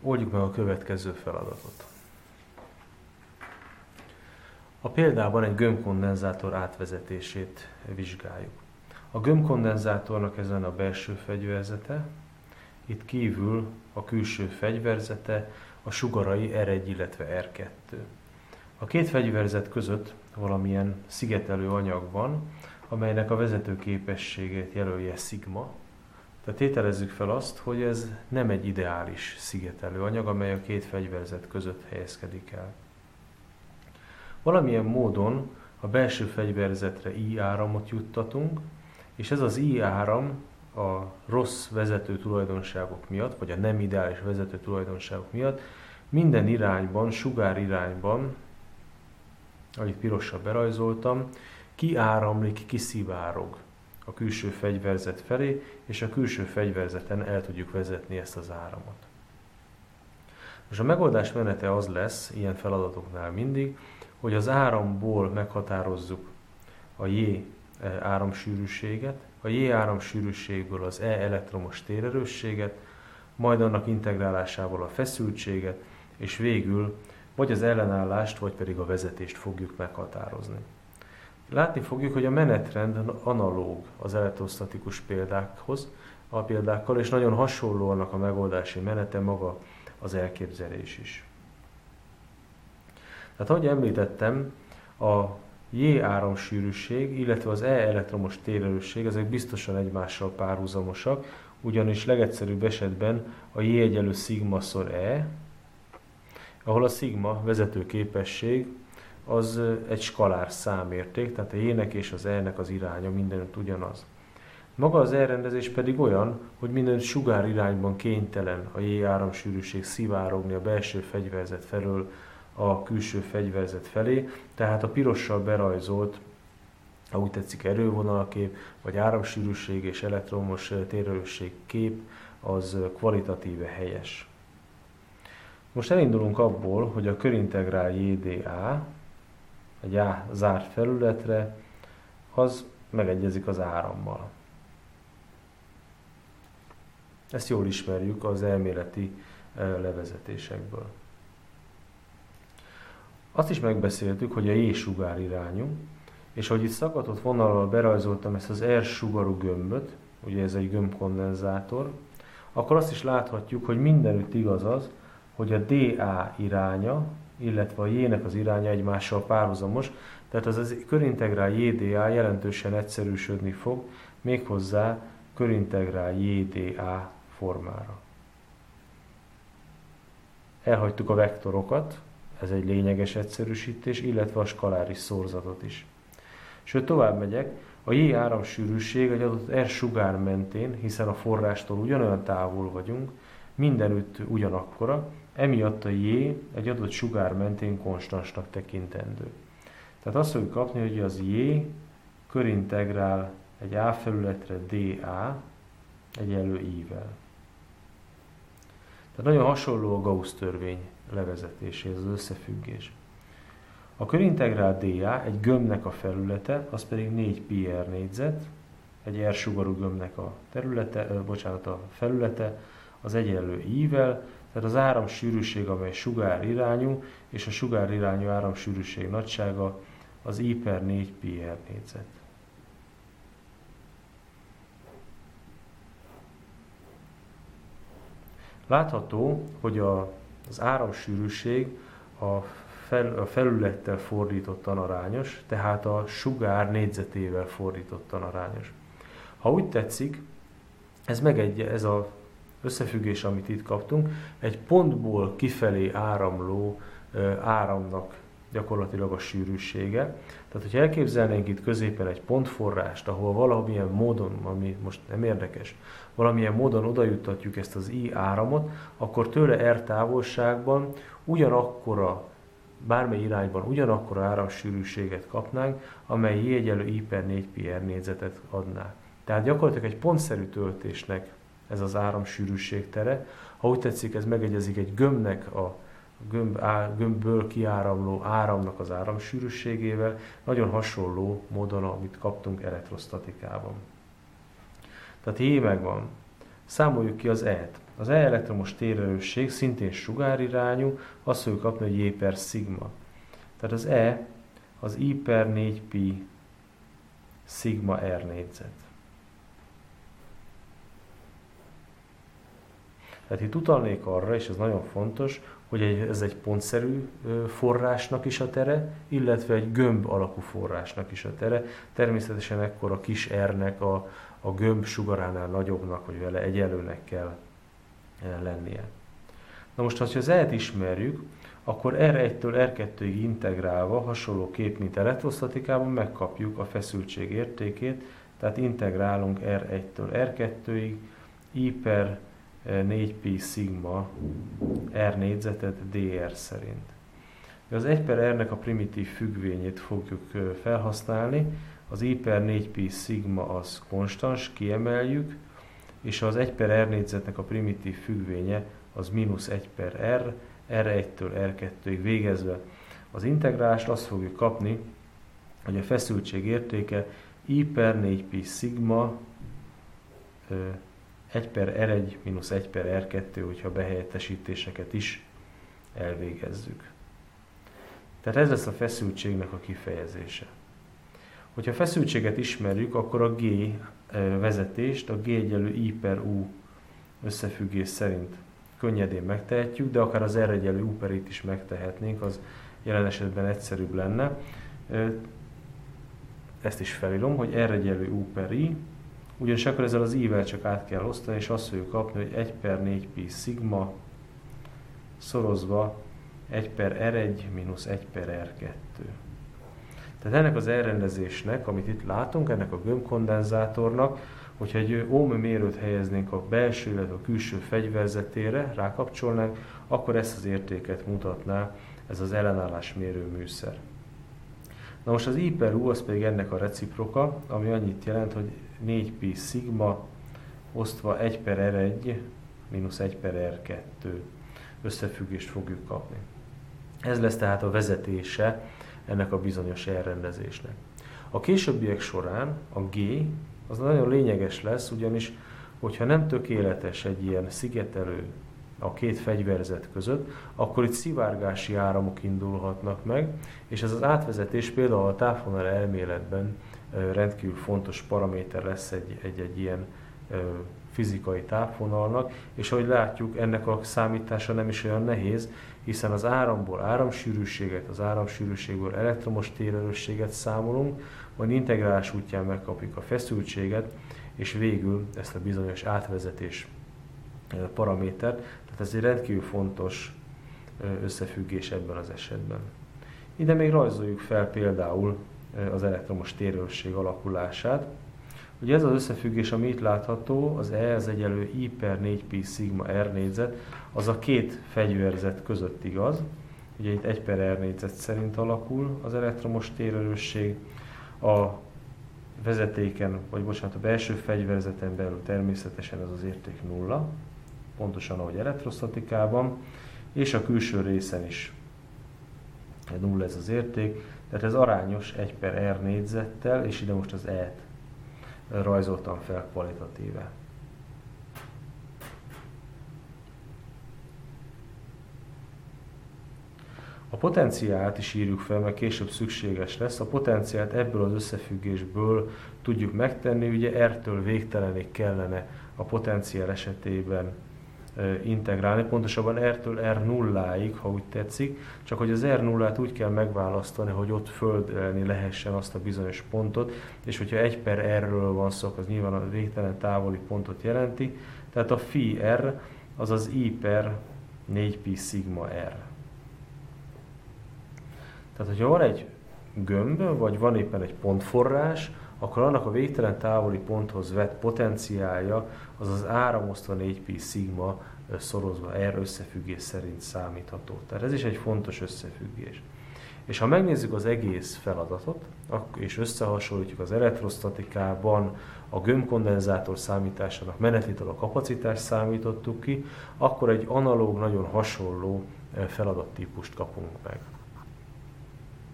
Oldjuk meg a következő feladatot. A példában egy gömbkondenzátor átvezetését vizsgáljuk. A gömbkondenzátornak ezen a belső fegyverzete, itt kívül a külső fegyverzete, a sugarai R1, illetve R2. A két fegyverzet között valamilyen szigetelő anyag van, amelynek a vezetőképességét jelölje szigma. Tehát tételezzük fel azt, hogy ez nem egy ideális szigetelő anyag, amely a két fegyverzet között helyezkedik el. Valamilyen módon a belső fegyverzetre I áramot juttatunk, és ez az I áram a rossz vezető tulajdonságok miatt, vagy a nem ideális vezető tulajdonságok miatt minden irányban, sugárirányban, ahogy itt pirossal berajzoltam, kiáramlik, kiszivárog a külső fegyverzet felé, és a külső fegyverzeten el tudjuk vezetni ezt az áramot. Most a megoldás menete az lesz, ilyen feladatoknál mindig, hogy az áramból meghatározzuk a J áramsűrűséget, a J áramsűrűségből az E elektromos térerősséget, majd annak integrálásával a feszültséget, és végül vagy az ellenállást, vagy pedig a vezetést fogjuk meghatározni. Látni fogjuk, hogy a menetrend analóg az elektrostatikus példákkal, és nagyon hasonló annak a megoldási menete maga az elképzelés is. Tehát, ahogy említettem, a J áramsűrűség, illetve az E elektromos térerősség, ezek biztosan egymással párhuzamosak, ugyanis legegyszerűbb esetben a J egyenlő szigma-szor E, ahol a szigma vezetőképesség az egy skalár számérték, tehát a J-nek és az E-nek az iránya mindenütt ugyanaz. Maga az elrendezés pedig olyan, hogy minden sugár irányban kénytelen a J áramsűrűség szivárogni a belső fegyverzet felől a külső fegyverzet felé, tehát a pirossal berajzolt, ha úgy tetszik, erővonalkép, vagy áramsűrűség és elektromos térerősség kép, az kvalitatíve helyes. Most elindulunk abból, hogy a körintegrál JDA egy A zárt felületre, az megegyezik az árammal. Ezt jól ismerjük az elméleti levezetésekből. Azt is megbeszéltük, hogy a J sugárirányú, és ahogy itt szaggatott vonallal berajzoltam ezt az R sugarú gömböt, ugye ez egy gömbkondenzátor, akkor azt is láthatjuk, hogy mindenütt igaz az, hogy a DA iránya, illetve a J-nek az iránya egymással párhuzamos, tehát az körintegrál JDA jelentősen egyszerűsödni fog, méghozzá körintegrál JDA formára. Elhagytuk a vektorokat, ez egy lényeges egyszerűsítés, illetve a skaláris szorzatot is. Sőt, tovább megyek, a J áramsűrűség egy adott R sugár mentén, hiszen a forrástól ugyanolyan távol vagyunk, mindenütt ugyanakkora, emiatt a J egy adott sugár mentén konstansnak tekintendő. Tehát azt fogjuk kapni, hogy az J körintegrál egy A felületre dA egyenlő I-vel. Tehát nagyon hasonló a Gauss-törvény levezetéséhez az összefüggés. A körintegrál dA egy gömbnek a felülete, az pedig 4 pi r négyzet, egy R sugarú gömbnek a a felülete, az egyenlő I-vel, tehát az áramsűrűség, amely sugárirányú, és a sugárirányú áramsűrűség nagysága az I per 4 pi r négyzet. Látható, hogy az áramsűrűség a felülettel fordítottan arányos, tehát a sugár négyzetével fordítottan arányos. Ha úgy tetszik, ez az összefüggés, amit itt kaptunk, egy pontból kifelé áramló áramnak gyakorlatilag a sűrűsége. Tehát, hogyha elképzelnénk itt középen egy pontforrást, ahol valamilyen módon, ami most nem érdekes, valamilyen módon odajuttatjuk ezt az I áramot, akkor tőle R távolságban ugyanakkora, bármely irányban ugyanakkora áramsűrűséget kapnánk, amely J egyenlő I per 4 pi r négyzetet adná. Tehát gyakorlatilag egy pontszerű töltésnek ez az áramsűrűség tere. Ha úgy tetszik, ez megegyezik egy gömbnek a gömbből kiáramló áramnak az áramsűrűségével, nagyon hasonló módon, amit kaptunk elektrosztatikában. Tehát J megvan, Számoljuk ki az E-t. Az E elektromos térerősség szintén sugárirányú, azt fogjuk kapni, hogy J per szigma. Tehát az E az I per 4pi szigma R négyzet. Tehát itt utalnék arra, és ez nagyon fontos, hogy ez egy pontszerű forrásnak is a tere, illetve egy gömb alakú forrásnak is a tere. Természetesen ekkor a kis R-nek a gömb sugaránál nagyobbnak, vagy vele egyenlőnek kell lennie. Na most, ha az E-t ismerjük, akkor R1-től R2-ig integrálva, hasonlóképp, mint elektrosztatikában, megkapjuk a feszültség értékét, tehát integrálunk R1-től R2-ig, I per 4pi szigma R négyzetet dr szerint. Az 1 per R-nek a primitív függvényét fogjuk felhasználni, az I per 4pi szigma az konstans, kiemeljük, és az 1 per R négyzetnek a primitív függvénye az mínusz 1 per R, R1-től R2-ig végezve az integrálást, azt fogjuk kapni, hogy a feszültség értéke I per 4pi szigma 1 per R1 mínusz 1 per R2, hogyha behelyettesítéseket is elvégezzük. Tehát ez lesz a feszültségnek a kifejezése. Hogyha a feszültséget ismerjük, akkor a G vezetést a G egyenlő I per U összefüggés szerint könnyedén megtehetjük, de akár az R egyenlő U per I-t is megtehetnénk, az jelen esetben egyszerűbb lenne. Ezt is felírom, hogy R egyenlő U per I, ugyanis akkor ezzel az I-vel csak át kell osztani, és azt fogjuk kapni, hogy 1 per 4pi szigma szorozva 1 per R1 mínusz 1 per R2. Tehát ennek az elrendezésnek, amit itt látunk, ennek a gömbkondenzátornak, hogyha egy ohmmérőt helyeznénk a belső, illetve a külső fegyverzetére, rákapcsolnánk, akkor ezt az értéket mutatná ez az ellenállásmérő műszer. Na most az I per U az pedig ennek a reciproka, ami annyit jelent, hogy 4pi szigma osztva 1 per R1 mínusz 1 per R2 összefüggést fogjuk kapni. Ez lesz tehát a vezetése ennek a bizonyos elrendezésnek. A későbbiek során a G az nagyon lényeges lesz, ugyanis hogyha nem tökéletes egy ilyen szigetelő a két fegyverzet között, akkor itt szivárgási áramok indulhatnak meg, és ez az átvezetés például a távfonal elméletben rendkívül fontos paraméter lesz egy ilyen fizikai távfonalnak, és ahogy látjuk, ennek a számítása nem is olyan nehéz, hiszen az áramból áramsűrűséget, az áramsűrűségből elektromos térerősséget számolunk, majd integrálás útján megkapjuk a feszültséget, és végül ezt a bizonyos átvezetés paramétert, tehát ez egy rendkívül fontos összefüggés ebben az esetben. Ide még rajzoljuk fel például az elektromos térerősség alakulását. Ugye ez az összefüggés, ami itt látható, az E az egyenlő I per 4pi szigma R négyzet, az a két fegyverzet között igaz. Ugye itt 1 per R négyzet szerint alakul az elektromos térerősség. A vezetéken, vagy bocsánat, a belső fegyverzeten belül természetesen ez az érték nulla, pontosan ahogy elektrosztatikában, és a külső részen is nulla ez az érték, tehát ez arányos 1 per R négyzettel, és ide most az E-t rajzoltam fel kvalitatíve. A potenciált is írjuk fel, mert később szükséges lesz. A potenciált ebből az összefüggésből tudjuk megtenni, ugye R-től végtelenig kellene a potenciál esetében integrálni, pontosabban R-től R0-ig, ha úgy tetszik, csak hogy az R0-át úgy kell megválasztani, hogy ott földelni lehessen azt a bizonyos pontot, és hogyha 1 per R-ről van szó, az nyilván a végtelen távoli pontot jelenti, tehát a phi R az az I per 4pi szigma R. Tehát, hogyha van egy gömb, vagy van éppen egy pontforrás, akkor annak a végtelen távoli ponthoz vett potenciálja az az áram osztva 4pi szigma szorozva R összefüggés szerint számítható. Tehát ez is egy fontos összefüggés. És ha megnézzük az egész feladatot, és összehasonlítjuk az elektrosztatikában a gömbkondenzátor számításának menetitől a kapacitást számítottuk ki, akkor egy analóg, nagyon hasonló feladattípust kapunk meg.